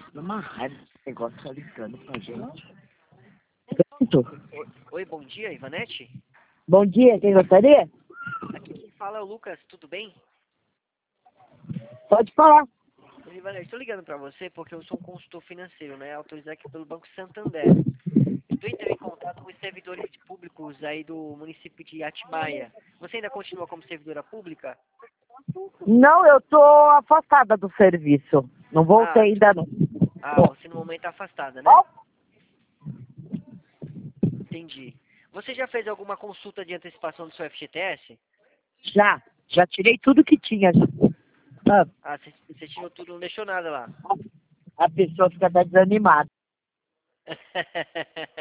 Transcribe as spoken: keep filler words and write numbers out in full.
Uma raiva esse negócio tá ligando pra gente. Pronto. Oi, oi, bom dia, Ivanete? Bom dia, quem gostaria? Aqui quem fala é o Lucas, tudo bem? Pode falar. Oi, Ivanete, estou ligando para você porque eu sou um consultor financeiro, né? Autorizado aqui pelo Banco Santander. Estou entrando em contato com os servidores públicos aí do município de Atibaia. Você ainda continua como servidora pública? Não, eu tô afastada do serviço. Não voltei Ah, ainda não. ah, você no momento está afastada, né? Entendi. Você já fez alguma consulta de antecipação do seu F G T S? Já, já tirei tudo que tinha. Já. Ah, Ah, você, você tirou tudo, não deixou nada lá. a pessoa fica até desanimada.